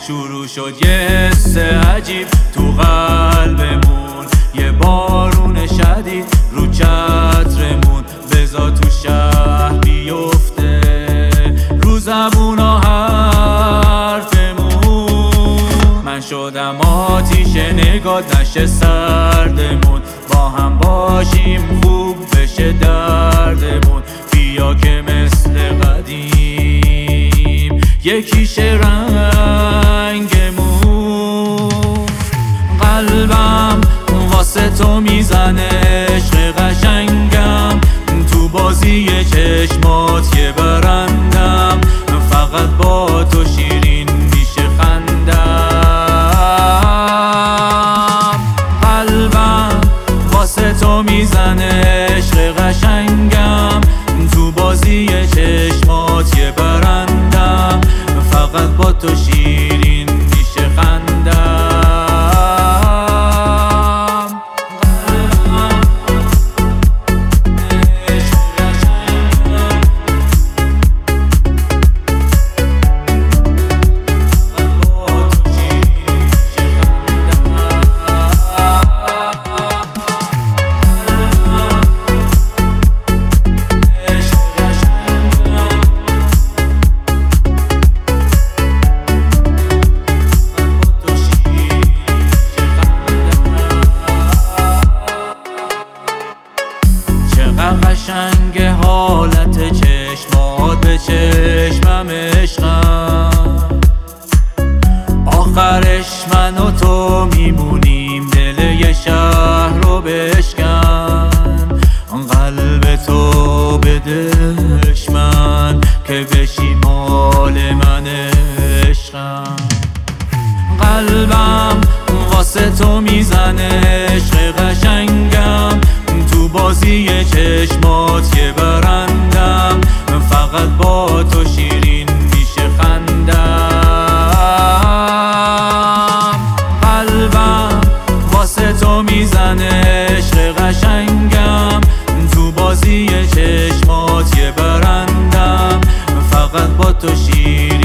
شروع شد یه حس عجیب تو قلبمون، یه بارون شدید رو چترمون، بذار تو شهر بیفته رو زبونا حرفمون. من شدم آتیش نگات نشه سردمون، با هم باشیم خوب بشه دردمون. بیا که مثل قدیم یکیشه رنگمون. قلبم واسه تو میزنه عشق قشنگم، تو بازی چشمات یه برندم، فقط با تو شیرین میشه خندم. قلبم واسه تو میزنه عشق قشنگم، تو بازی چشمات یه برندم، فقط با تو شیرین میشه خندم. قشنگ حالت چشمات به چشمم عشقم، آخرش من و تو میمونیم دل یه شهر رو بشکن. قلب تو بده من که بشی مال من عشقم. قلبم واسه تو میزنه عشق قشنگم، تو بازی چشمات یه برندم، فقط با تو شیرین میشه خندم. قلبم واسه تو میزنه عشق قشنگم، تو بازی چشمات یه برندم، فقط با تو شیرین